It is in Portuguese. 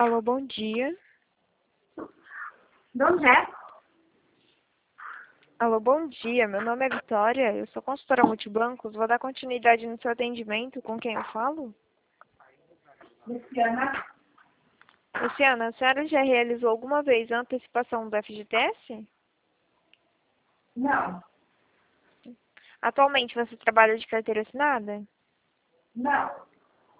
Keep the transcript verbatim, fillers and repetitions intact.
Alô, bom dia. De onde é? Alô, bom dia. Meu nome é Vitória, eu sou consultora multibancos. Vou dar continuidade no seu atendimento. Com quem eu falo? Luciana? Luciana, a senhora já realizou alguma vez a antecipação do F G T S? Não. Atualmente você trabalha de carteira assinada? Não.